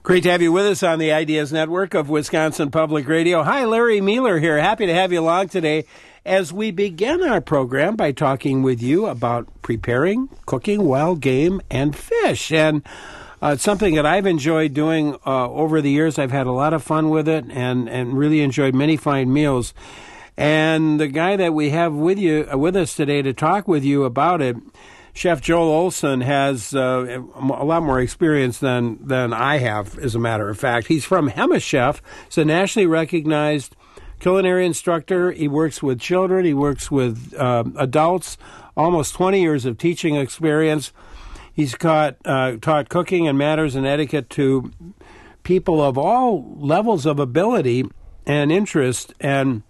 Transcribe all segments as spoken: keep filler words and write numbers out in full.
Great to have you with us on the Ideas Network of Wisconsin Public Radio. Hi, Larry Mueller here. Happy to have you along today as we begin our program by talking with you about preparing, cooking wild game and fish. And uh, it's something that I've enjoyed doing uh, over the years. I've had a lot of fun with it and, and really enjoyed many fine meals. And the guy that we have with you uh, with us today to talk with you about it, Chef Joel Olson, has uh, a lot more experience than, than I have, as a matter of fact. He's from HemaChef. He's a nationally recognized culinary instructor. He works with children. He works with uh, adults, almost twenty years of teaching experience. He's taught, uh, taught cooking and manners and etiquette to people of all levels of ability and interest. And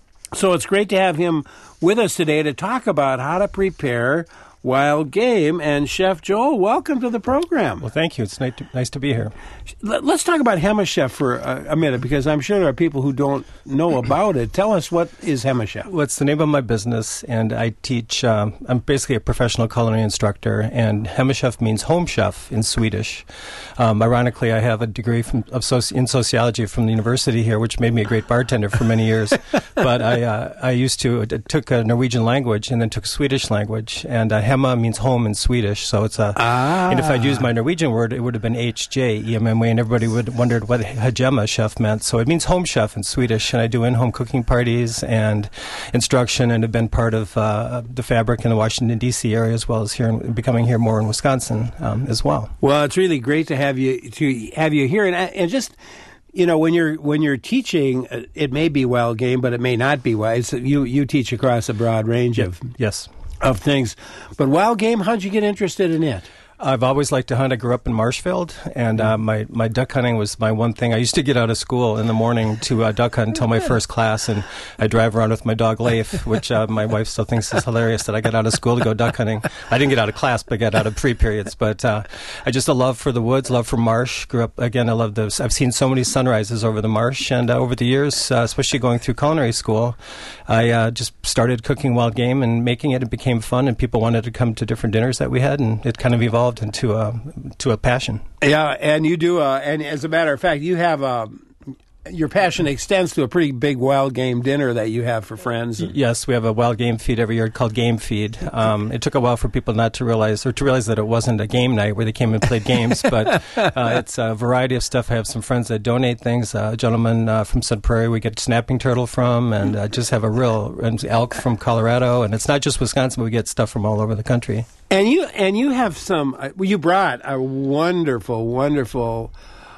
so it's great to have him with us today to talk about how to prepare wild game. And Chef Joel, welcome to the program. Well, thank you. It's nice to, nice to be here. Let's talk about HemaChef for a, a minute, because I'm sure there are people who don't know about it. Tell us, what is HemaChef? Well, it's the name of my business, and I teach, um, I'm basically a professional culinary instructor, and HemaChef means home chef in Swedish. Um, ironically, I have a degree from, of soci- in sociology from the university here, which made me a great bartender for many years. But I, uh, I used to, I took a Norwegian language and then took Swedish language, and uh, Hema means home in Swedish, so it's a, ah. and if I'd used my Norwegian word, it would have been H J E M M A, and everybody would have wondered what Hejema chef meant. So it means home chef in Swedish, and I do in-home cooking parties and instruction, and have been part of uh, the fabric in the Washington, D C area, as well as here, in, becoming here more in Wisconsin um, as well. Well, it's really great to have you to have you here, and, and just, you know, when you're when you're teaching, it may be wild game, but it may not be wild. So you you teach across a broad range yep. of yes. of things. But wild game, how'd you get interested in it? I've always liked to hunt. I grew up in Marshfield, and uh, my, my duck hunting was my one thing. I used to get out of school in the morning to uh, duck hunt until my first class, and I drive around with my dog Leif, which uh, my wife still thinks is hilarious that I got out of school to go duck hunting. I didn't get out of class, but I got out of pre-periods. But uh, I just a love for the woods, love for marsh. Grew up, again, I love those. I've seen so many sunrises over the marsh, and uh, over the years, uh, especially going through culinary school, I uh, just started cooking wild game and making it. It became fun, and people wanted to come to different dinners that we had, and it kind of evolved into a to a passion. Yeah, and you do. Uh, and as a matter of fact, you have a. Your passion extends to a pretty big wild game dinner that you have for friends. Yes, we have a wild game feed every year called Game Feed. Um, it took a while for people not to realize, or to realize that it wasn't a game night where they came and played games, but uh, it's a variety of stuff. I have some friends that donate things. Uh, a gentleman uh, from Sun Prairie we get snapping turtle from, and uh, just have a real and elk from Colorado. And it's not just Wisconsin, but we get stuff from all over the country. And you and you have some. Uh, well, you brought a wonderful, wonderful.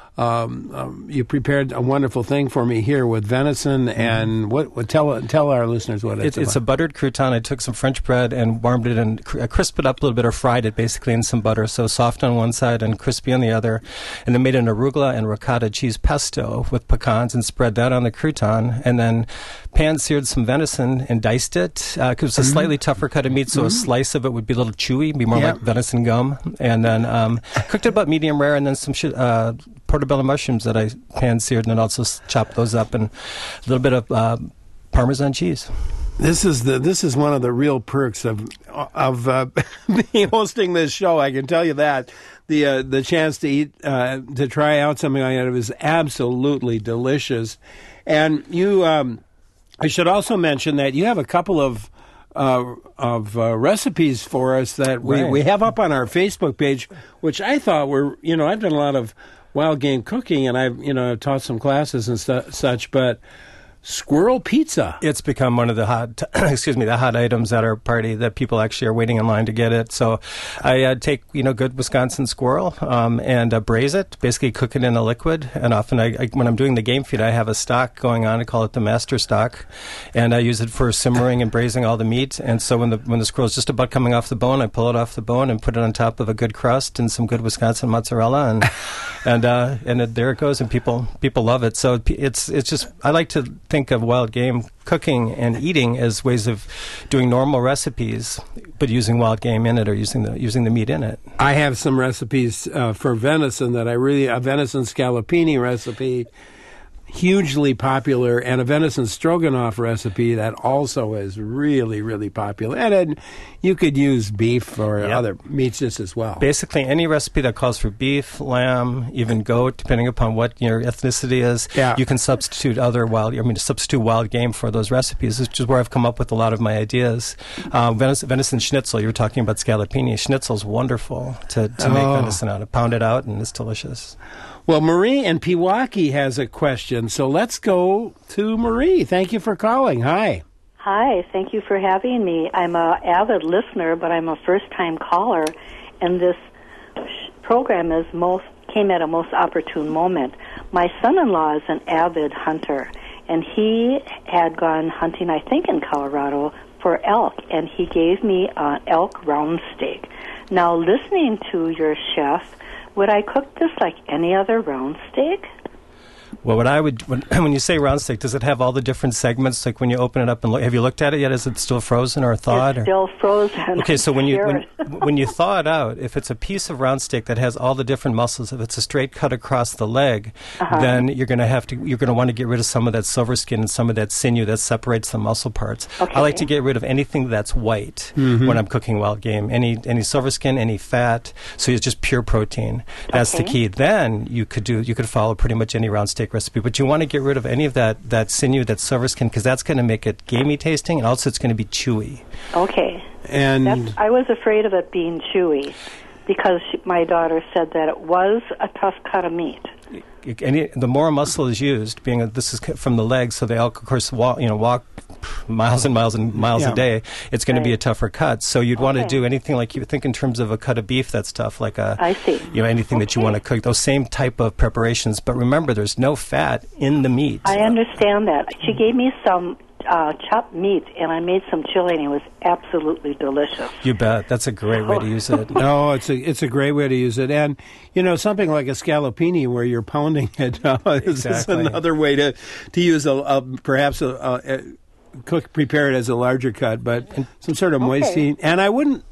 Um, um, you prepared a wonderful thing for me here with venison, and what, what tell tell our listeners what it's, it's about. It's a buttered crouton. I took some French bread and warmed it and cr- crisped it up a little bit, or fried it basically in some butter, so soft on one side and crispy on the other, and then made an arugula and ricotta cheese pesto with pecans and spread that on the crouton, and then pan-seared some venison and diced it, because uh, it's a slightly tougher cut of meat, so mm-hmm. a slice of it would be a little chewy, be more yep. like venison gum, and then um, cooked it about medium rare, and then some sh- uh, portobello mushrooms that I pan-seared, and then also chopped those up, and a little bit of uh, Parmesan cheese. This is the this is one of the real perks of of uh, being hosting this show. I can tell you that the uh, the chance to eat uh, to try out something like that, it was absolutely delicious. And you, um, I should also mention that you have a couple of. Uh, of uh, recipes for us that we, right. we have up on our Facebook page, which I thought were, you know, I've done a lot of wild game cooking, and I've, you know, taught some classes and stu- such, but squirrel pizza. It's become one of the hot, excuse me, the hot items at our party that people actually are waiting in line to get it. So I uh, take, you know, good Wisconsin squirrel um, and uh, braise it, basically cook it in a liquid. And often I, I, when I'm doing the game feed, I have a stock going on. I call it the master stock. And I use it for simmering and braising all the meat. And so when the when the squirrel's just about coming off the bone, I pull it off the bone and put it on top of a good crust and some good Wisconsin mozzarella. And and uh, and it, there it goes. And people people love it. So it's it's just, I like to think of wild game cooking and eating as ways of doing normal recipes, but using wild game in it, or using the using the meat in it. I have some recipes uh, for venison that I really a venison scallopini recipe hugely popular, and a venison stroganoff recipe that also is really, really popular. And then you could use beef or yep. other meats just as well. Basically, any recipe that calls for beef, lamb, even goat, depending upon what your ethnicity is, yeah. you can substitute other wild. I mean, substitute wild game for those recipes, which is where I've come up with a lot of my ideas. Um, venison, venison schnitzel. You were talking about scallopini. Schnitzel's wonderful to, to oh. make venison out of. Pound it out, and it's delicious. Well, Marie in Pewaukee has a question, so let's go to Marie. Thank you for calling. Hi. Hi, thank you for having me. I'm an avid listener, but I'm a first-time caller, and this program is most came at a most opportune moment. My son-in-law is an avid hunter, and he had gone hunting, I think, in Colorado for elk, and he gave me an elk round steak. Now, listening to your chef, would I cook this like any other round steak? Well, what I would when, when you say round steak, does it have all the different segments? Like when you open it up and look, have you looked at it yet? Is it still frozen or thawed? It's or? still frozen. Okay, so when you when, when you thaw it out, if it's a piece of round steak that has all the different muscles, if it's a straight cut across the leg, uh-huh. then you're going to have to you're going to want to get rid of some of that silver skin and some of that sinew that separates the muscle parts. Okay. I like to get rid of anything that's white mm-hmm. when I'm cooking wild game. Any any silver skin, any fat, so it's just pure protein. That's okay. the key. Then you could do you could follow pretty much any round steak recipe, but you want to get rid of any of that, that sinew, that silver skin, because that's going to make it gamey tasting, and also it's going to be chewy. Okay. And that's, I was afraid of it being chewy because she, my daughter said that it was a tough cut of meat. Any, the more muscle is used, being a, this is from the legs, so they all, of course, walk, you know, walk miles and miles and miles yeah. a day. It's going right. to be a tougher cut. So you'd okay. want to do anything like you think in terms of a cut of beef that's tough, like a, I see. you know, anything okay. that you want to cook. Those same type of preparations. But remember, there's no fat in the meat. I understand that. She gave me some uh, chopped meat, and I made some chili, and it was absolutely delicious. You bet. That's a great way to use it. No, it's a it's a great way to use it, and you know something like a scallopini where you're pounding it uh, is, exactly. is another way to to use a, a perhaps a, a, a cook prepare it as a larger cut, but some sort of okay. moisty. And I wouldn't.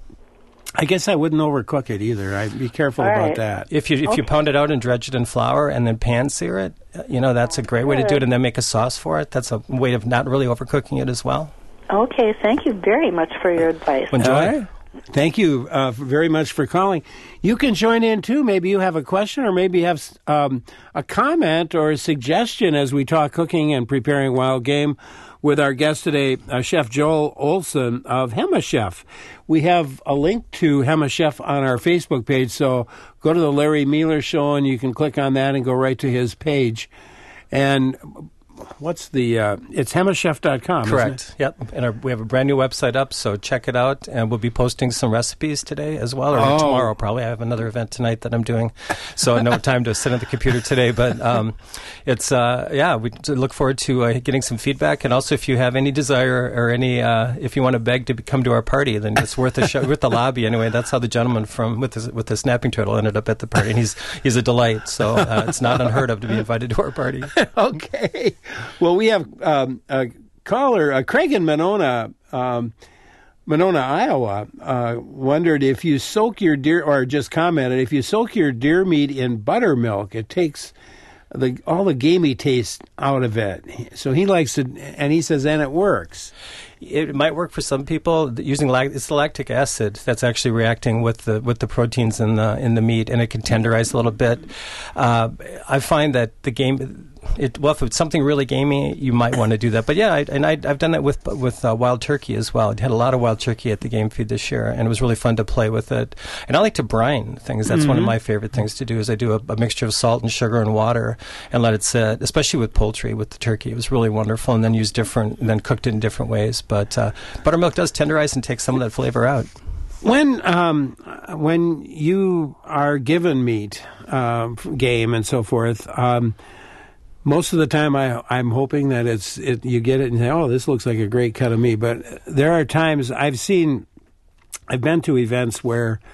I guess I wouldn't overcook it either. I'd be careful All about right. that. If you if okay. you pound it out and dredge it in flour and then pan sear it, you know that's a great way to do it, and then make a sauce for it. That's a way of not really overcooking it as well. Okay, thank you very much for your advice. Enjoy. Right. Thank you uh, very much for calling. You can join in too. Maybe you have a question, or maybe you have um, a comment or a suggestion as we talk cooking and preparing wild game with our guest today, uh, Chef Joel Olson of Hema Chef. We have a link to Hema Chef on our Facebook page, so go to the Larry Mealer Show and you can click on that and go right to his page. And what's the, uh, it's hema chef dot com, Correct. Isn't it? Yep. And our, we have a brand new website up, so check it out. And we'll be posting some recipes today as well, or Oh. tomorrow probably. I have another event tonight that I'm doing, so no time to sit at the computer today. But um, it's, uh, yeah, we look forward to uh, getting some feedback. And also, if you have any desire or any, uh, if you want to beg to come to our party, then it's worth a show, worth the lobby anyway. That's how the gentleman from with the, with the snapping turtle ended up at the party. And he's, he's a delight, so uh, it's not unheard of to be invited to our party. Okay. Well, we have um, a caller, uh, Craig in Monona, um, Monona, Iowa, uh, wondered if you soak your deer, or just commented, if you soak your deer meat in buttermilk, it takes the all the gamey taste out of it. So he likes it, and he says, and it works. It might work for some people. Using lac- it's the lactic acid that's actually reacting with the with the proteins in the in the meat, and it can tenderize a little bit. Uh, I find that the game. It, well, if it's something really gamey, you might want to do that. But yeah, I, and I, I've done that with with uh, wild turkey as well. I had a lot of wild turkey at the game feed this year, and it was really fun to play with it. And I like to brine things. That's mm-hmm. one of my favorite things to do. Is I do a, a mixture of salt and sugar and water, and let it sit. Especially with poultry, with the turkey, it was really wonderful. And then use different, and then cooked it in different ways. But uh, buttermilk does tenderize and take some of that flavor out. When um, when you are given meat, uh, game, and so forth. Um, Most of the time, I, I'm hoping that it's it, you get it and say, oh, this looks like a great cut of meat. But there are times I've seen, I've been to events where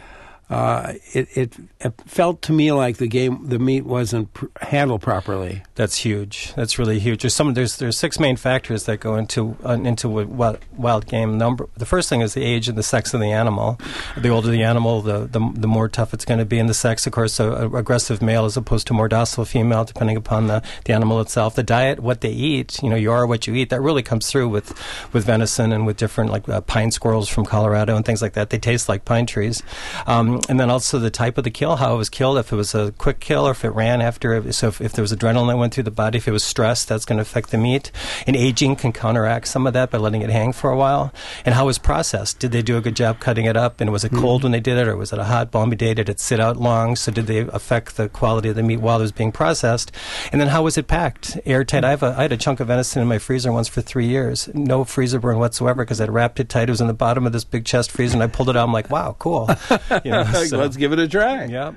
uh, it, it, it felt to me like the game, the meat wasn't pr- handled properly. That's huge. That's really huge. There's some. There's there's six main factors that go into uh, into wild, wild game. Number the first thing is the age and the sex of the animal. The older the animal, the the, the more tough it's going to be. And the sex, of course, a, a aggressive male as opposed to more docile female, depending upon the, the animal itself. The diet, what they eat. You know, you are what you eat. That really comes through with with venison and with different like uh, pine squirrels from Colorado and things like that. They taste like pine trees. Um, and then also the type of the kill, how it was killed. If it was a quick kill or if it ran after. So if, if there was adrenaline that went through the body, if it was stress, that's going to affect the meat. And aging can counteract some of that by letting it hang for a while. And how it was processed. Did they do a good job cutting it up? And was it mm-hmm. cold when they did it, or was it a hot, balmy day? Did it sit out long? So did they affect the quality of the meat while it was being processed? And then how was it packed? Airtight. I, have a, I had a chunk of venison in my freezer once for three years. No freezer burn whatsoever because I'd wrapped it tight. It was in the bottom of this big chest freezer, and I pulled it out. I'm like, wow, cool. You know, so, let's give it a try. Yeah.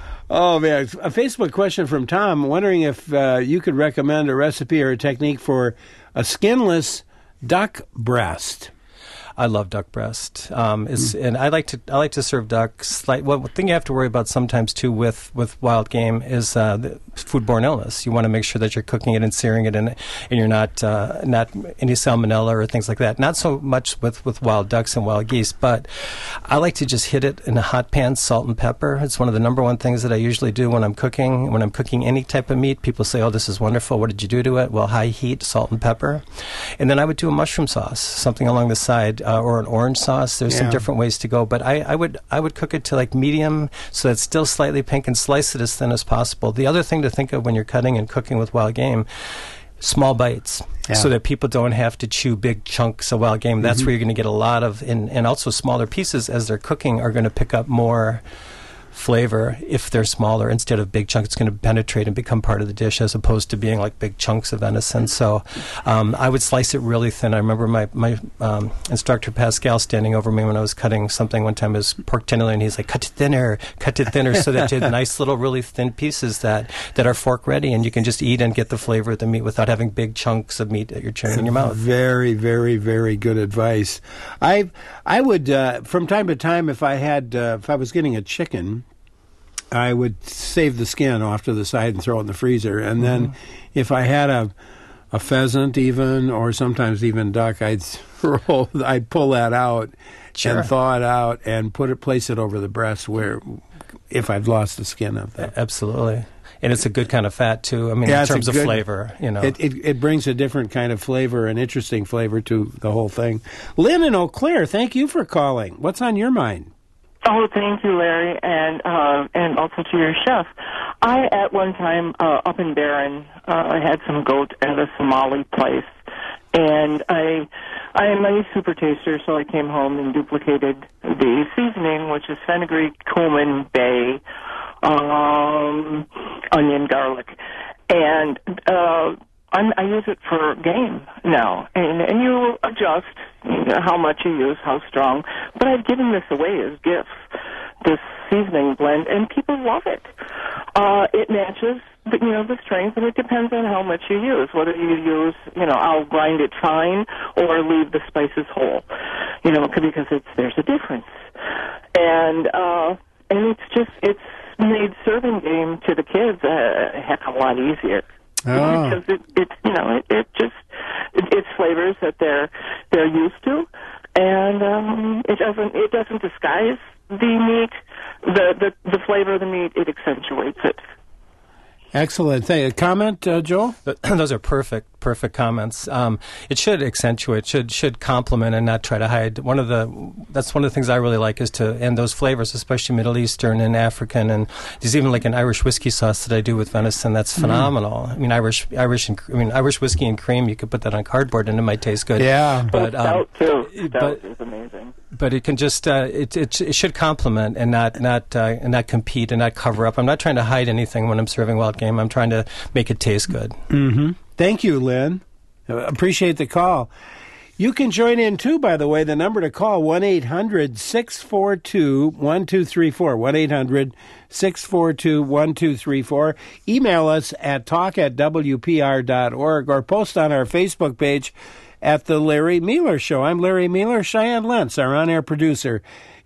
Oh, man. A Facebook question from Tom, wondering if uh, you could recommend a recipe or a technique for a skinless duck breast. I love duck breast, um, it's, mm. and I like to I like to serve duck. Slight, well, the thing you have to worry about sometimes too with, with wild game is uh, the foodborne illness. You want to make sure that you're cooking it and searing it, and and you're not uh, not any salmonella or things like that. Not so much with, with wild ducks and wild geese, but I like to just hit it in a hot pan, salt and pepper. It's one of the number one things that I usually do when I'm cooking. When I'm cooking any type of meat, people say, "Oh, this is wonderful. What did you do to it?" Well, high heat, salt and pepper, and then I would do a mushroom sauce, something along the side. Uh, or an orange sauce. There's yeah. some different ways to go, but I, I would I would cook it to like medium, so it's still slightly pink, and slice it as thin as possible. The other thing to think of when you're cutting and cooking with wild game, small bites, yeah. so that people don't have to chew big chunks of wild game. That's mm-hmm. where you're going to get a lot of, and, and also smaller pieces as they're cooking are going to pick up more flavor if they're smaller. Instead of big chunks, it's going to penetrate and become part of the dish as opposed to being like big chunks of venison. So um, I would slice it really thin. I remember my, my um, instructor Pascal standing over me when I was cutting something one time, as pork tenderloin, and he's like, cut it thinner, cut it thinner, so that you have nice little really thin pieces that, that are fork ready, and you can just eat and get the flavor of the meat without having big chunks of meat that you're chewing in your mouth. Very, very, very good advice. I I would, uh, from time to time, if I had, uh, if I was getting a chicken, I would save the skin off to the side and throw it in the freezer. And then mm-hmm. if I had a a pheasant even, or sometimes even duck, I'd throw, I'd pull that out sure. and thaw it out and put it, place it over the breast where, if I've lost the skin of that. Absolutely. And it's a good kind of fat, too. I mean, yeah, in terms of good, flavor, you know. It, it it brings a different kind of flavor, an interesting flavor to the whole thing. Lynn in Eau Claire, thank you for calling. What's on your mind? Oh, thank you, Larry, and uh, and also to your chef. I, at one time, uh, up in Barron, uh, I had some goat at a Somali place, and I I am a super taster, so I came home and duplicated the seasoning, which is fenugreek, cumin, bay, um, onion, garlic, and uh, I'm, I use it for game now, and, and you adjust you know, how much you use, how strong. But I've given this away as gifts, this seasoning blend, and people love it. Uh, it matches, the, you know, the strength, and it depends on how much you use. Whether you use, you know, I'll grind it fine or leave the spices whole, you know, because it's there's a difference. And uh, and it's just it's made serving game to the kids a heck of a lot easier. Oh. Because it, it's you know it, it just it, it's flavors that they're they're used to, and um, it doesn't it doesn't disguise the meat, the, the the flavor of the meat. It accentuates it. Excellent. Hey, a comment, uh, Joel? Those are perfect, perfect comments. Um, it should accentuate, should should complement, and not try to hide. One of the that's one of the things I really like is to and those flavors, especially Middle Eastern and African, and there's even like an Irish whiskey sauce that I do with venison that's phenomenal. Mm. I mean, Irish Irish and I mean Irish whiskey and cream. You could put that on cardboard and it might taste good. Yeah, but um, stout too. Stout is amazing. But it can just uh, it, it it should complement and not not uh, and not compete and not cover up. I'm not trying to hide anything when I'm serving wild game. I'm trying to make it taste good. Mm-hmm. Thank you, Lynn. Appreciate the call. You can join in too, by the way. The number to call, one eight hundred six four two one two three four, one eight hundred six four two one two three four. Email us at talk at w p r dot org or post on our Facebook page at The Larry Miller Show. I'm Larry Miller. Cheyenne Lentz, our on-air producer,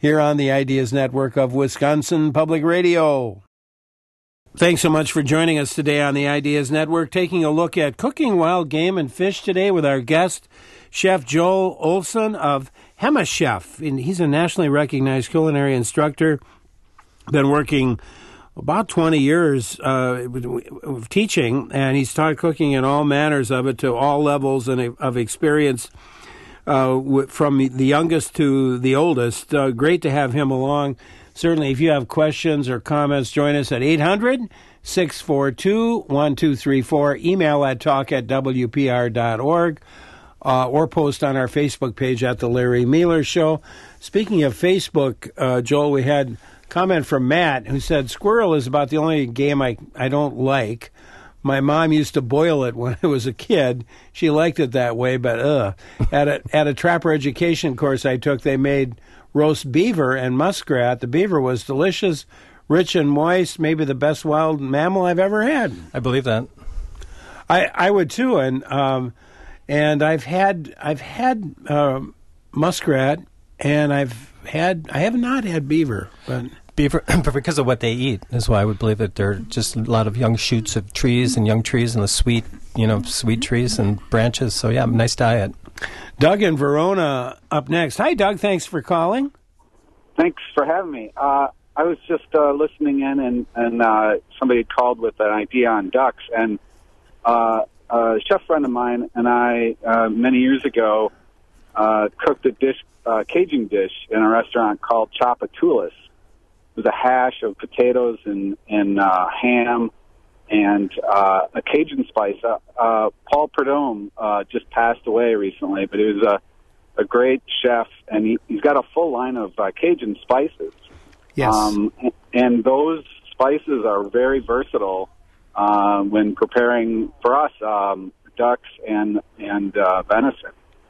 here on the Ideas Network of Wisconsin Public Radio. Thanks so much for joining us today on the Ideas Network, taking a look at cooking wild game and fish today with our guest, Chef Joel Olson of Hema Chef. And he's a nationally recognized culinary instructor, been working about twenty years uh, of teaching, and he's taught cooking in all manners of it to all levels and of experience, uh, from the youngest to the oldest. Uh, great to have him along. Certainly, if you have questions or comments, join us at eight hundred, six four two, one two three four, email at talk at w p r dot org, uh, or post on our Facebook page at The Larry Mealer Show. Speaking of Facebook, uh, Joel, we had a comment from Matt who said, squirrel is about the only game I, I don't like. My mom used to boil it when I was a kid. She liked it that way, but uh, at a, at a trapper education course I took, they made roast beaver and muskrat. The beaver was delicious, rich and moist, maybe the best wild mammal I've ever had. I believe that. I, I would too, and um, and I've had I've had uh, muskrat, and I've had I have not had beaver, but beaver, but because of what they eat is why I would believe that they're just a lot of young shoots of trees and young trees and the sweet, you know, sweet trees and branches. So yeah, nice diet. Doug in Verona up next. Hi, Doug. Thanks for calling. Thanks for having me. Uh, I was just uh, listening in, and, and uh, somebody called with an idea on ducks. And uh, a chef friend of mine and I, uh, many years ago, uh, cooked a dish, uh, Cajun dish in a restaurant called Chapatulas. It was a hash of potatoes and, and uh, ham and uh, a Cajun spice. Uh, uh, Paul Prudhomme uh, just passed away recently, but he was a, a great chef, and he, he's got a full line of uh, Cajun spices. Yes. Um, and, and those spices are very versatile uh, when preparing, for us, um, ducks and, and uh, venison.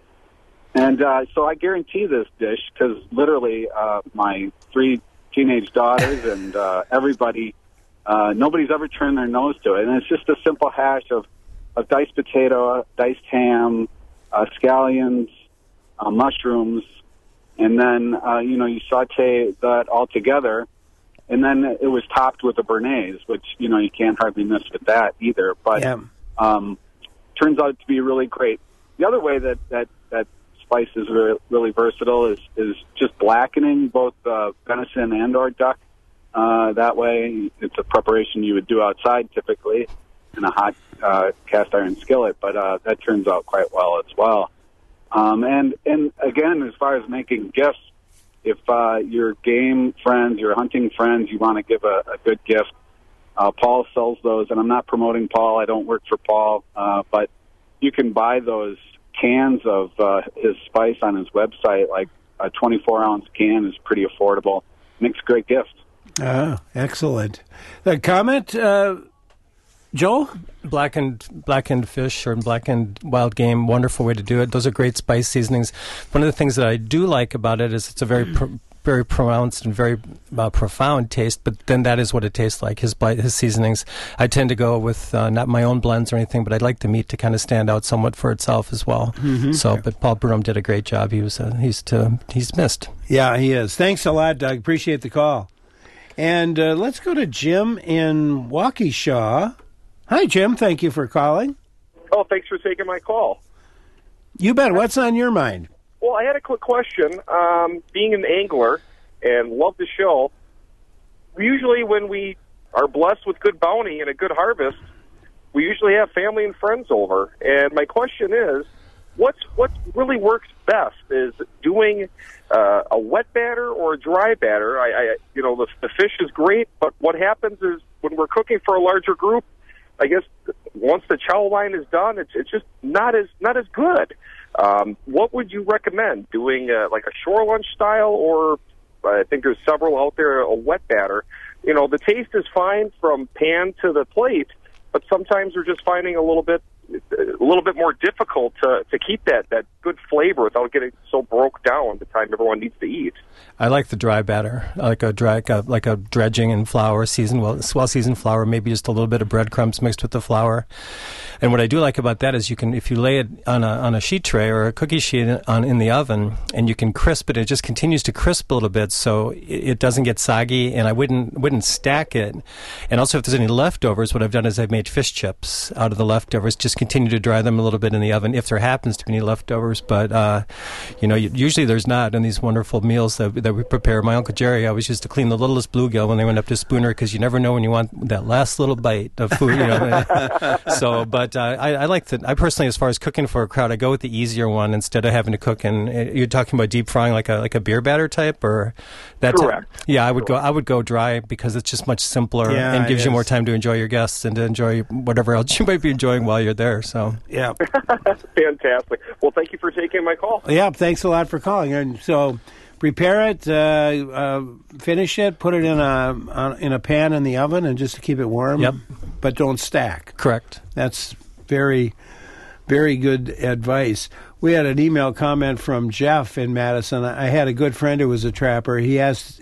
And uh, so I guarantee this dish, because literally uh, my three teenage daughters and uh, everybody, Uh, nobody's ever turned their nose to it. And it's just a simple hash of, of diced potato, diced ham, uh, scallions, uh, mushrooms, and then, uh, you know, you saute that all together, and then it was topped with a béarnaise, which, you know, you can't hardly miss with that either. But yeah. um, turns out to be really great. The other way that, that, that spice is really, really versatile is, is just blackening both uh, venison and or duck. Uh, that way, it's a preparation you would do outside typically in a hot uh, cast iron skillet, but uh, that turns out quite well as well. Um, and, and again, as far as making gifts, if uh, your game friends, your hunting friends, you want to give a, a good gift, uh, Paul sells those, and I'm not promoting Paul. I don't work for Paul, uh, but you can buy those cans of uh, his spice on his website. Like a twenty-four ounce can is pretty affordable. Makes a great gift. Ah, excellent. The comment, uh, Joel? Blackened blackened fish or blackened wild game, wonderful way to do it. Those are great spice seasonings. One of the things that I do like about it is it's a very pr- very pronounced and very uh, profound taste, but then that is what it tastes like, his his seasonings. I tend to go with uh, not my own blends or anything, but I'd like the meat to kind of stand out somewhat for itself as well. Mm-hmm. So, but Paul Prudhomme did a great job. He was uh, he's to, he's missed. Yeah, he is. Thanks a lot, Doug. Appreciate the call. And uh, let's go to Jim in Waukesha. Hi, Jim. Thank you for calling. Oh, thanks for taking my call. You bet. What's on your mind? Well, I had a quick question. Um, being an angler and love the show, usually when we are blessed with good bounty and a good harvest, we usually have family and friends over. And my question is, what's what really works best? Is doing uh, a wet batter or a dry batter? I, I you know, the, the fish is great, but what happens is when we're cooking for a larger group, I guess once the chow line is done, it's it's just not as not as good. Um, what would you recommend? Doing uh, like a shore lunch style, or uh, I think there's several out there, a wet batter. You know, the taste is fine from pan to the plate, but sometimes we're just finding a little bit a little bit more difficult to, to keep that, that good flavor without getting so broke down the time everyone needs to eat. I like the dry batter, like a dry, like a, like a dredging in flour, seasoned well, well seasoned flour, maybe just a little bit of breadcrumbs mixed with the flour. And what I do like about that is you can, if you lay it on a on a sheet tray or a cookie sheet on in the oven, and you can crisp it, it just continues to crisp a little bit, so it, it doesn't get soggy. And I wouldn't wouldn't stack it. And also, if there's any leftovers, what I've done is I've made fish chips out of the leftovers. Just continue to dry them a little bit in the oven if there happens to be any leftovers. But uh, you know, usually there's not in these wonderful meals that that we prepare. My Uncle Jerry always used to clean the littlest bluegill when they went up to Spooner, because you never know when you want that last little bite of food. You know, so but uh, I, I like the. I personally, as far as cooking for a crowd, I go with the easier one instead of having to cook. And uh, you're talking about deep frying like a like a beer batter type, or that. Correct. Type? Yeah, I would Correct. go. I would go dry because it's just much simpler yeah, and gives you is. more time to enjoy your guests and to enjoy whatever else you might be enjoying while you're there. So yeah, fantastic. Well, thank you for taking my call. Yeah, thanks a lot for calling. And so. Prepare it, uh, uh, finish it, put it in a in a pan in the oven, and just to keep it warm. Yep. But don't stack. Correct. That's very, very good advice. We had an email comment from Jeff in Madison. I had a good friend who was a trapper. He asked,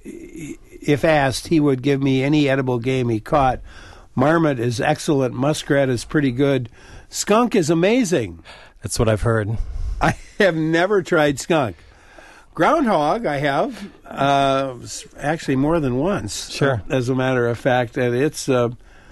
if asked, he would give me any edible game he caught. Marmot is excellent. Muskrat is pretty good. Skunk is amazing. That's what I've heard. I have never tried skunk. Groundhog, I have, uh, actually more than once. Sure. As a matter of fact, and it's uh,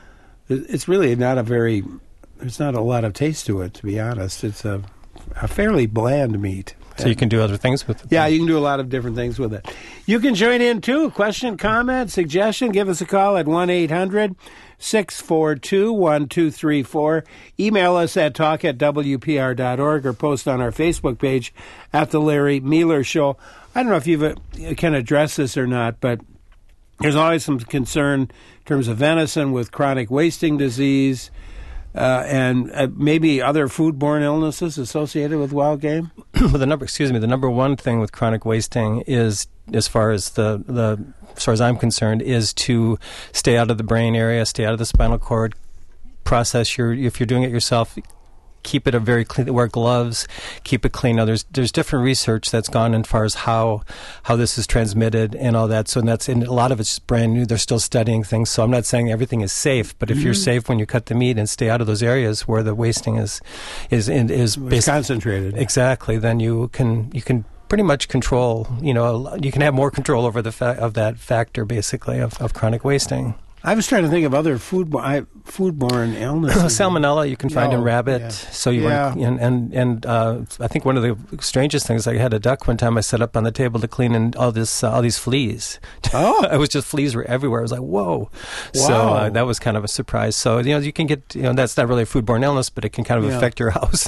it's really not a very, there's not a lot of taste to it, to be honest. It's a, a fairly bland meat. So you can do other things with it. Yeah, you can do a lot of different things with it. You can join in, too. Question, comment, suggestion, give us a call at one eight hundred six four two one two three four. Email us at talk at w p r dot org or post on our Facebook page at The Larry Mealer Show. I don't know if you've uh, can address this or not, but there's always some concern in terms of venison with chronic wasting disease, Uh, and uh, maybe other foodborne illnesses associated with wild game? Well, the number, excuse me, the number one thing with chronic wasting is, as far as the, the, as far as I'm concerned, is to stay out of the brain area, stay out of the spinal cord. Process your, if you're doing it yourself, keep it a very clean. Wear gloves. Keep it clean. Now, there's there's different research that's gone in far as how how this is transmitted and all that. So and that's and a lot of it's brand new. They're still studying things. So I'm not saying everything is safe, but if mm-hmm. you're safe when you cut the meat and stay out of those areas where the wasting is is is, is concentrated, exactly, then you can you can. pretty much control. You know, you can have more control over the fa- of that factor, basically, of, of chronic wasting. I was trying to think of other foodborne, foodborne illnesses. Salmonella you can find oh, in rabbit. Yeah. So you yeah. want, and and, and uh, I think one of the strangest things, I had a duck one time I set up on the table to clean, and all this uh, all these fleas. Oh, it was just fleas were everywhere. I was like, whoa. Wow. So uh, that was kind of a surprise. So you know you can get you know that's not really a foodborne illness, but it can kind of yeah. affect your house.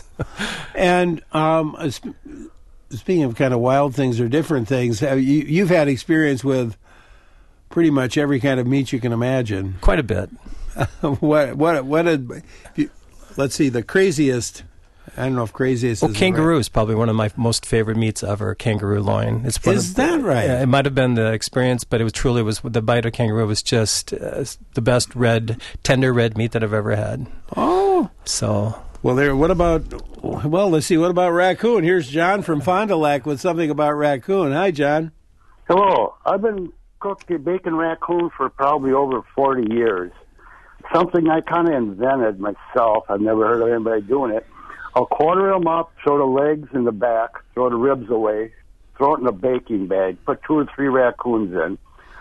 And um, speaking of kind of wild things or different things, you, you've had experience with pretty much every kind of meat you can imagine. Quite a bit. what what what did? Let's see, the craziest. I don't know if craziest. Well, is kangaroo right. is probably one of my most favorite meats ever. Kangaroo loin. It's is of, that right? Yeah, it might have been the experience, but it was truly was the bite of kangaroo was just uh, the best red, tender red meat that I've ever had. Oh, so. Well, there. What about? Well, let's see. What about raccoon? Here's John from Fond du Lac with something about raccoon. Hi, John. Hello. I've been cooking bacon raccoon for probably over forty years. Something I kind of invented myself. I've never heard of anybody doing it. I'll quarter them up, throw the legs in the back, throw the ribs away, throw it in a baking bag, put two or three raccoons in,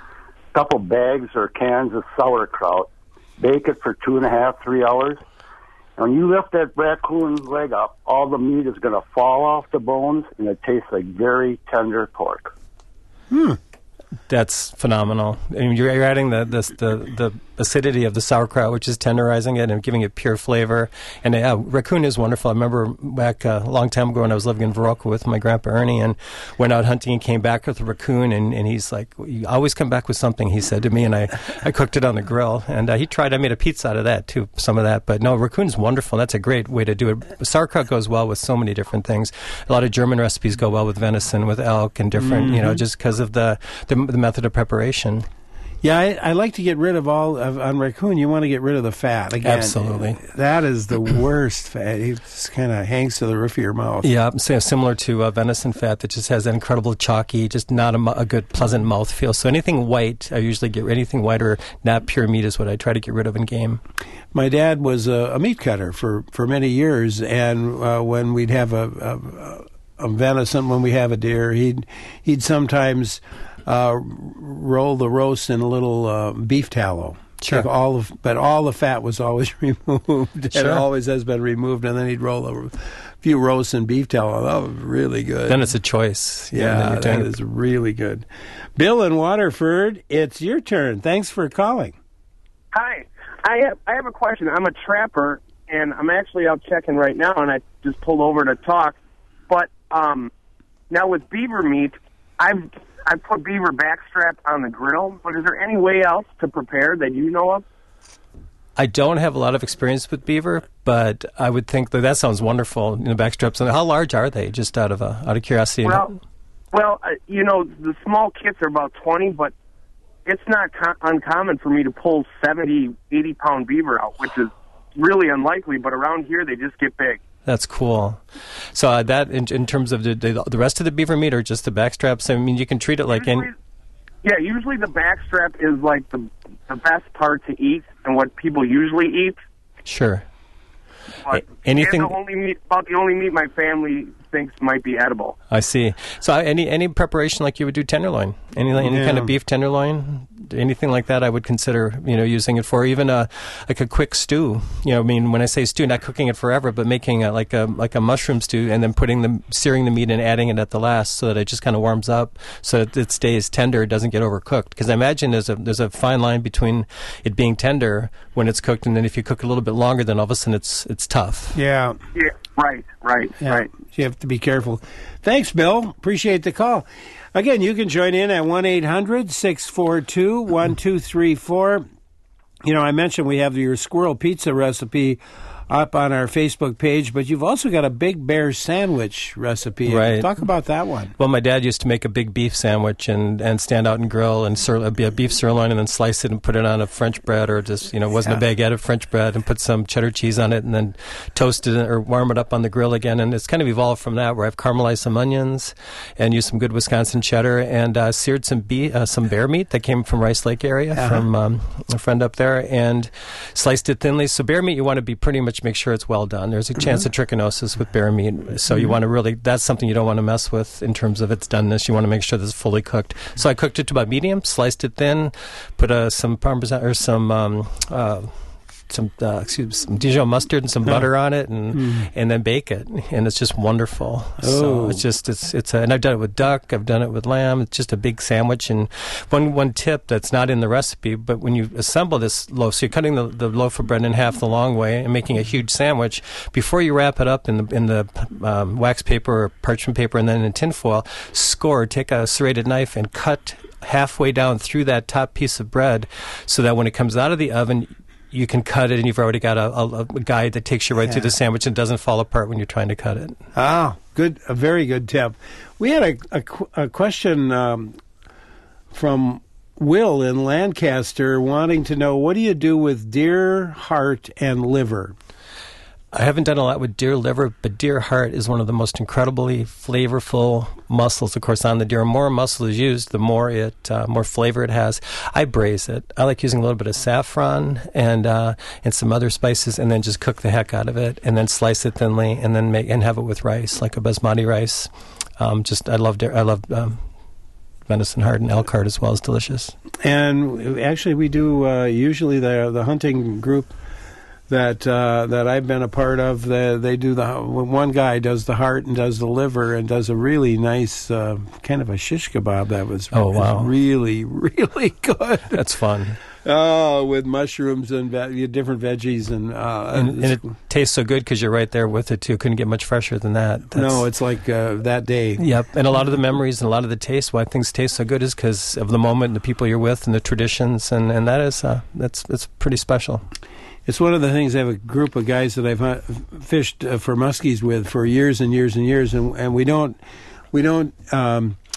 a couple bags or cans of sauerkraut, bake it for two and a half, three hours. When you lift that raccoon leg up, all the meat is going to fall off the bones, and it tastes like very tender pork. Hmm. That's phenomenal. I mean, you're, you're adding the, the the the acidity of the sauerkraut, which is tenderizing it and giving it pure flavor. And uh, raccoon is wonderful. I remember back uh, a long time ago when I was living in Viroqua with my grandpa Ernie, and went out hunting and came back with a raccoon. And, and he's like, "You always come back with something," he said to me. And I, I cooked it on the grill. And uh, he tried. I made a pizza out of that too, some of that. But no, raccoon is wonderful. That's a great way to do it. Sauerkraut goes well with so many different things. A lot of German recipes go well with venison, with elk, and different. Mm-hmm. You know, just because of the, the the method of preparation. Yeah, I, I like to get rid of all of on raccoon. You want to get rid of the fat. Again, Absolutely. That is the worst fat. It just kind of hangs to the roof of your mouth. Yeah, so similar to uh, venison fat that just has that incredible chalky, just not a, mu- a good, pleasant mouthfeel. So anything white, I usually get anything white or not pure meat is what I try to get rid of in game. My dad was a, a meat cutter for, for many years, and uh, when we'd have a, a, a venison, when we have a deer, he'd he'd sometimes uh, roll the roast in a little uh, beef tallow. Sure. Like all of, but all the fat was always removed. Sure. It always has been removed, and then he'd roll a few roasts in beef tallow. That was really good. Then it's a choice. Yeah, yeah that is really good. Bill in Waterford, it's your turn. Thanks for calling. Hi. I have, I have a question. I'm a trapper, and I'm actually out checking right now, and I just pulled over to talk. But um, now with beaver meat, I've I put beaver backstrap on the grill, but is there any way else to prepare that you know of? I don't have a lot of experience with beaver, but I would think that that sounds wonderful. You know, backstraps. And how large are they? Just out of uh, out of curiosity. Well, well, uh, you know, the small kits are about twenty, but it's not co- uncommon for me to pull seventy, eighty pound beaver out, which is really unlikely. But around here, they just get big. That's cool. So uh, that, in, in terms of the, the the rest of the beaver meat, or just the backstraps? I mean, you can treat it like usually, any. Yeah, usually the backstrap is like the the best part to eat and what people usually eat. Sure. But Anything? the only meat, about the only meat my family thinks might be edible. I see. So uh, any any preparation like you would do tenderloin, any any Yeah. kind of beef tenderloin, anything like that, I would consider you know using it for. Even a like a quick stew. You know, I mean, when I say stew, not cooking it forever, but making a, like a like a mushroom stew, and then putting the searing the meat and adding it at the last, so that it just kind of warms up, so that it stays tender, it doesn't get overcooked. Because I imagine there's a there's a fine line between it being tender when it's cooked, and then if you cook a little bit longer, then all of a sudden it's it's tough. Yeah. Yeah, right, right, Yeah. right. You have to be careful. Thanks, Bill. Appreciate the call. Again, you can join in at one eight hundred six four two one two three four. You know, I mentioned we have your squirrel pizza recipe up on our Facebook page, but you've also got a Big Bear sandwich recipe. Right. Talk about that one. Well, my dad used to make a big beef sandwich and, and stand out and grill and sir, be a beef sirloin and then slice it and put it on a French bread, or just, you know, wasn't Yeah. a baguette of French bread, and put some cheddar cheese on it and then toast it or warm it up on the grill again. And it's kind of evolved from that, where I've caramelized some onions and used some good Wisconsin cheddar and uh, seared some bee, uh, some bear meat that came from Rice Lake area Uh-huh. from um, a friend up there, and sliced it thinly. So bear meat, you want to be pretty much make sure it's well done. There's a chance of trichinosis with bear meat, so you want to really, that's something you don't want to mess with in terms of its doneness. You want to make sure that it's fully cooked. So I cooked it to about medium, sliced it thin, put uh, some parmesan or some um, uh, some uh, excuse me, some Dijon mustard and some butter on it, and Mm. and then bake it, and it's just wonderful. Oh. So it's just it's it's a, and I've done it with duck, I've done it with lamb. It's just a big sandwich. And one one tip that's not in the recipe, but when you assemble this loaf, so you're cutting the, the loaf of bread in half the long way and making a huge sandwich. Before you wrap it up in the in the um, wax paper or parchment paper and then in tinfoil, score, take a serrated knife and cut halfway down through that top piece of bread, so that when it comes out of the oven, you can cut it, and you've already got a, a, a guide that takes you right Yeah. through the sandwich and doesn't fall apart when you're trying to cut it. Ah, good. A very good tip. We had a, a, qu- a question um, from Will in Lancaster wanting to know, what do you do with deer heart and liver? I haven't done a lot with deer liver, but deer heart is one of the most incredibly flavorful muscles, of course, on the deer. The more muscle is used, the more it, uh, more flavor it has. I braise it. I like using a little bit of saffron and uh, and some other spices, and then just cook the heck out of it, and then slice it thinly, and then make and have it with rice, like a basmati rice. Um, just I love deer. I love um, venison heart and elk heart as well. It's delicious. And actually, we do uh, usually the the hunting group that uh, that I've been a part of. The, they do the one guy does the heart and does the liver and does a really nice uh, kind of a shish kebab that was Oh, wow. really really good. That's fun. Oh, with mushrooms and ve- different veggies and uh, And, and it's- it tastes so good because you're right there with it, too. Couldn't get much fresher than that. That's, no, it's like uh, that day. Yep, and a lot of the memories and a lot of the taste, why things taste so good, is because of the moment and the people you're with and the traditions, and, and that is uh, that's that's pretty special. It's one of the things. I have a group of guys that I've hunt, fished uh, for muskies with for years and years and years, and, and we don't, we don't, um,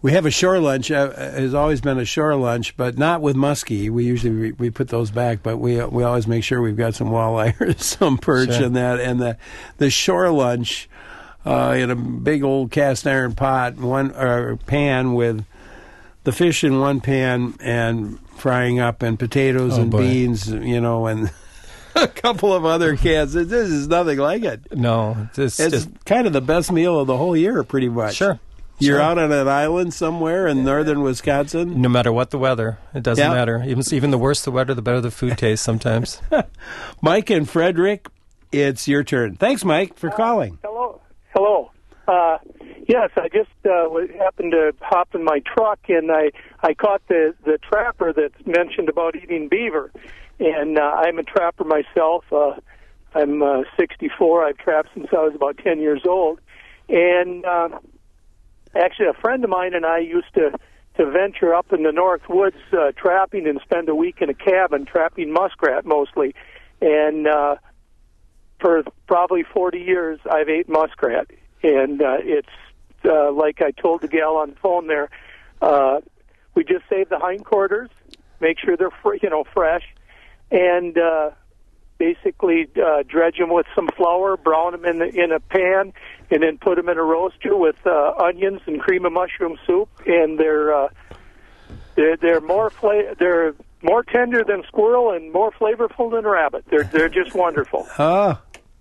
we have a shore lunch. Uh, has always been a shore lunch, but not with muskie. We usually we, we put those back, but we we always make sure we've got some walleye or some perch Sure. and that. And the the shore lunch uh, in a big old cast iron pot, one or pan with the fish in one pan and frying up, and potatoes Oh, and boy. beans, you know, and a couple of other cans. This is nothing like it. No, it's It's just kind of the best meal of the whole year, pretty much. sure. You're Sure. out on an island somewhere in northern Wisconsin. No matter what the weather, it doesn't Yeah. matter. Even even the worse the weather, the better the food tastes. Sometimes. Mike and Frederick, it's your turn. Thanks, Mike, for calling. Hello. Hello. Uh, yes, I just uh, w- happened to hop in my truck, and I, I caught the, the trapper that's mentioned about eating beaver. And uh, I'm a trapper myself. Uh, I'm uh, sixty-four. I've trapped since I was about ten years old. And uh, actually, a friend of mine and I used to, to venture up in the North Woods uh, trapping and spend a week in a cabin trapping muskrat mostly. And uh, for probably forty years, I've ate muskrat. And uh, it's uh, like I told the gal on the phone there, uh, we just save the hindquarters, make sure they're fr- you know fresh, and uh, basically uh, dredge them with some flour, brown them in the, in a pan, and then put them in a roaster with uh, onions and cream of mushroom soup. And they're uh, they're they're more fla- they're more tender than squirrel and more flavorful than rabbit. They're they're just wonderful. Oh,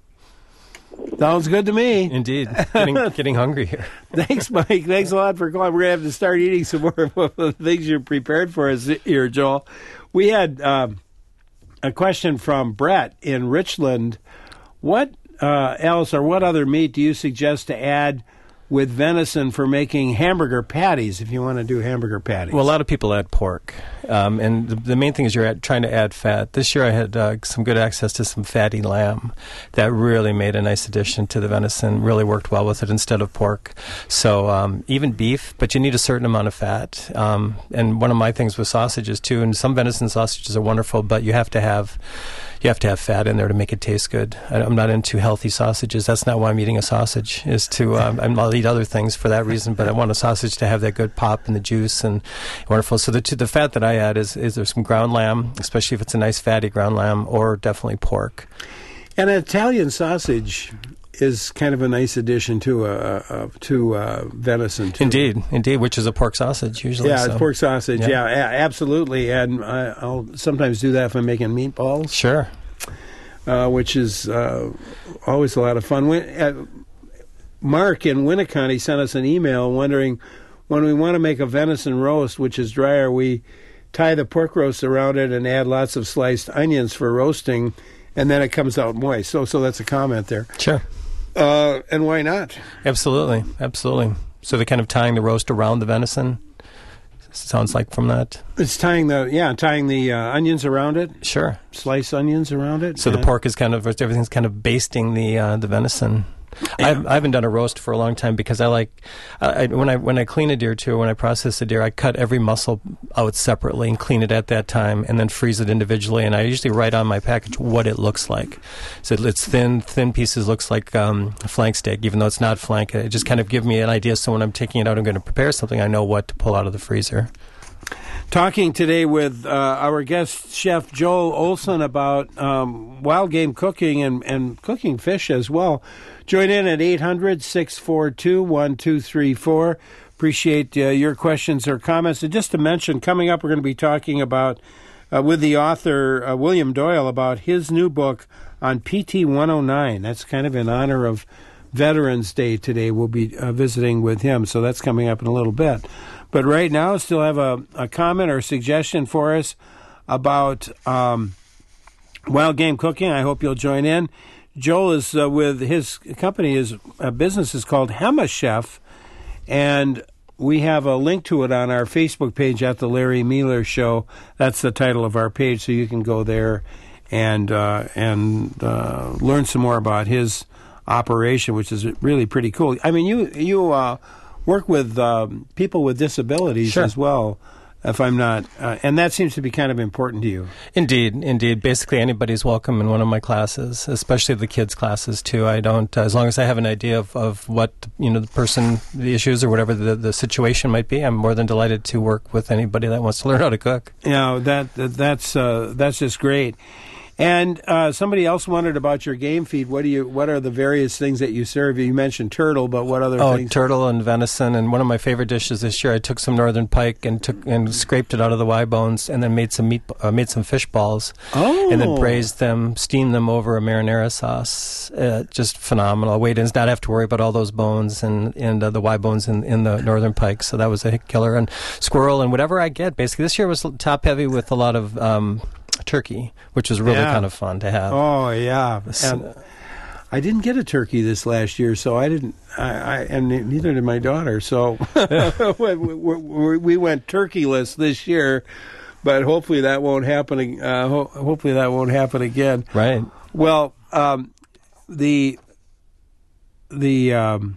sounds good to me. Indeed, getting getting hungry here. Thanks, Mike. Thanks a lot for calling. We're going to have to start eating some more of the things you prepared for us here, Joel. We had um, a question from Brett in Richland. What uh, else or what other meat do you suggest to add with venison for making hamburger patties if you want to do hamburger patties? Well, a lot of people add pork, um, and the, the main thing is you're at, trying to add fat. This year I had uh, some good access to some fatty lamb that really made a nice addition to the venison, really worked well with it instead of pork. So um, even beef, but you need a certain amount of fat. Um, and one of my things with sausages too, and some venison sausages are wonderful, but you have to have you have to have fat in there to make it taste good. I, I'm not into healthy sausages. That's not why I'm eating a sausage, is to, um, I'll eat other things for that reason, but I want a sausage to have that good pop and the juice and wonderful. So the the fat that I add is, is there's some ground lamb, especially if it's a nice fatty ground lamb, or definitely pork. And an Italian sausage is kind of a nice addition to uh, uh, to uh, venison, too. Indeed, indeed, which is a pork sausage usually. Yeah, so. it's pork sausage. Yeah. Yeah, a- absolutely. And I, I'll sometimes do that if I'm making meatballs. Sure. Uh, which is uh, always a lot of fun. When, uh, Mark in Winneconne sent us an email wondering when we want to make a venison roast, which is drier, we tie the pork roast around it and add lots of sliced onions for roasting, and then it comes out moist. So, so that's a comment there. Sure. Uh, and why not? Absolutely, absolutely. So they're kind of tying the roast around the venison. Sounds like from that. It's tying the yeah, tying the uh, onions around it. Sure. Sliced onions around it. So the and- pork is kind of everything's kind of basting the uh, the venison. I've, I haven't done a roast for a long time because I like I, I, when I when I clean a deer too. When I process a deer, I cut every muscle out separately and clean it at that time, and then freeze it individually. And I usually write on my package what it looks like. So it's thin, thin pieces. Looks like um, flank steak, even though it's not flank. It just kind of gives me an idea. So when I'm taking it out, I'm going to prepare something. I know what to pull out of the freezer. Talking today with uh, our guest chef Joel Olson about um, wild game cooking and, and cooking fish as well. Join in at eight hundred, six four two, one two three four. Appreciate uh, your questions or comments. And just to mention, coming up, we're going to be talking about uh, with the author uh, William Doyle about his new book on P T one oh nine. That's kind of in honor of Veterans Day today. We'll be uh, visiting with him, so that's coming up in a little bit. But right now, still have a, a comment or suggestion for us about um, wild game cooking. I hope you'll join in. Joel is uh, with his company. His uh, business is called Hema Chef, and we have a link to it on our Facebook page at the Larry Mealer Show. That's the title of our page, so you can go there and uh, and uh, learn some more about his operation, which is really pretty cool. I mean, you you. Uh, work with um, people with disabilities Sure. as well. if I'm not, uh, and that seems to be kind of important to you. Indeed, indeed. Basically, anybody's welcome in one of my classes, especially the kids' classes too. I don't, uh, as long as I have an idea of, of what you know the person, the issues, or whatever the, the situation might be, I'm more than delighted to work with anybody that wants to learn how to cook. You know, that, that that's uh, that's just great. And uh, somebody else wondered about your game feed. What do you? What are the various things that you serve? You mentioned turtle, but what other oh, things? Oh, turtle and venison. And one of my favorite dishes this year, I took some northern pike and took and scraped it out of the Y bones, and then made some meat, uh, made some fish balls, oh. and then braised them, steamed them over a marinara sauce. Uh, just phenomenal. Way to not have to worry about all those bones and and uh, the Y bones in, in the northern pike. So that was a killer. And squirrel and whatever I get. Basically, this year was top heavy with a lot of. Um, turkey, which was really yeah. kind of fun to have. Oh yeah, and I didn't get a turkey this last year, so I didn't. I, I and neither did my daughter. So we, we, we went turkeyless this year, but hopefully that won't happen. Uh, ho- hopefully that won't happen again. Right. Well, um, the the um,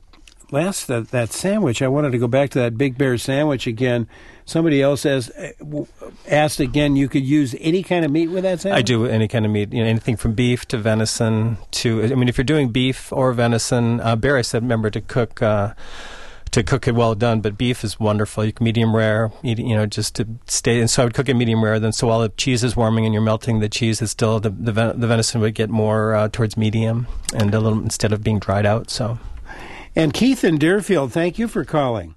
last that that sandwich. I wanted to go back to that Big Bear sandwich again. Somebody else has asked again. You could use any kind of meat with that sandwich? I do any kind of meat. You know, anything from beef to venison to. I mean, if you're doing beef or venison, uh, Bear, I said, remember to cook uh, to cook it well done. But beef is wonderful. You can medium rare. You know, just to stay. And so I would cook it medium rare. Then, so while the cheese is warming and you're melting the cheese, is still the the, ven- the venison would get more uh, towards medium and a little instead of being dried out. So. And Keith in Deerfield, thank you for calling.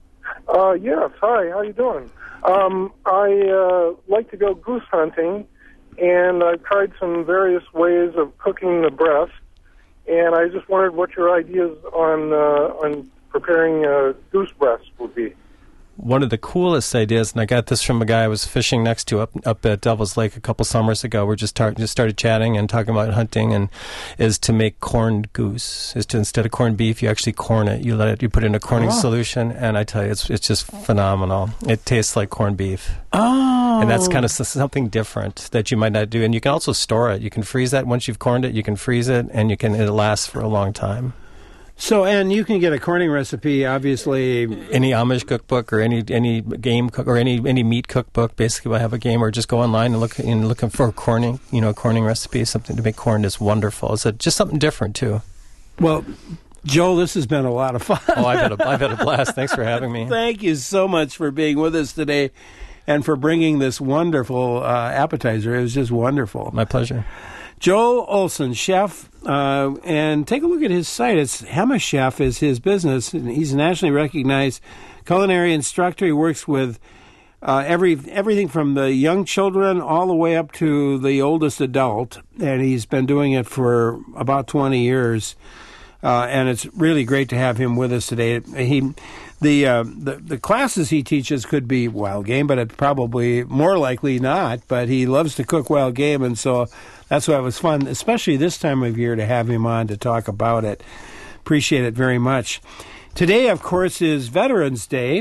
Uh, yes, hi, how you doing? Um, I uh, like to go goose hunting, and I've tried some various ways of cooking the breast, and I just wondered what your ideas on uh, on preparing uh, goose breast would be. One of the coolest ideas, and I got this from a guy I was fishing next to up up at Devil's Lake a couple summers ago. We just tar- just started chatting and talking about hunting, and is to make corned goose. Is to instead of corned beef, you actually corn it. You let it. You put it in a corning oh. solution, and I tell you, it's it's just phenomenal. It tastes like corned beef. Oh, and that's kind of something different that you might not do. And you can also store it. You can freeze that once you've corned it. You can freeze it, and you can it lasts for a long time. So, and you can get a corning recipe, obviously. Any Amish cookbook or any any game cook or any any meat cookbook. Basically, will have a game, or just go online and look and looking for a corning, you know, corning recipe. Something to make corn is wonderful. It's a, just something different too. Well, Joel, this has been a lot of fun. Oh, I've had a I've had a blast. Thanks for having me. Thank you so much for being with us today, and for bringing this wonderful uh, appetizer. It was just wonderful. My pleasure. Joel Olson, chef, uh, and take a look at his site. It's Hema Chef is his business. He's a nationally recognized culinary instructor. He works with uh, every everything from the young children all the way up to the oldest adult, and he's been doing it for about twenty years. Uh, and it's really great to have him with us today. He, the, uh, the the classes he teaches could be wild game, but it's probably more likely not. But he loves to cook wild game, and so that's why it was fun, especially this time of year, to have him on to talk about it. Appreciate it very much. Today, of course, is Veterans Day.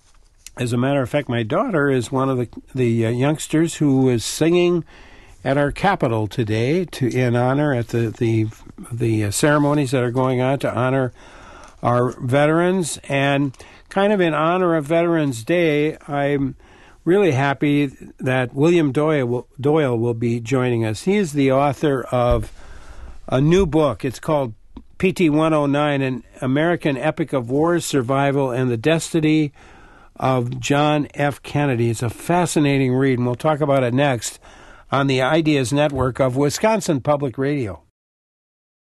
As a matter of fact, my daughter is one of the the uh, youngsters who is singing at our Capitol today to in honor at the the the uh, ceremonies that are going on to honor our veterans, and kind of in honor of Veterans Day, I'm really happy that William Doyle will, Doyle will be joining us. He is the author of a new book. It's called P T one oh nine, an American Epic of Wars, Survival, and the Destiny of John F. Kennedy. It's a fascinating read, and we'll talk about it next on the Ideas Network of Wisconsin Public Radio.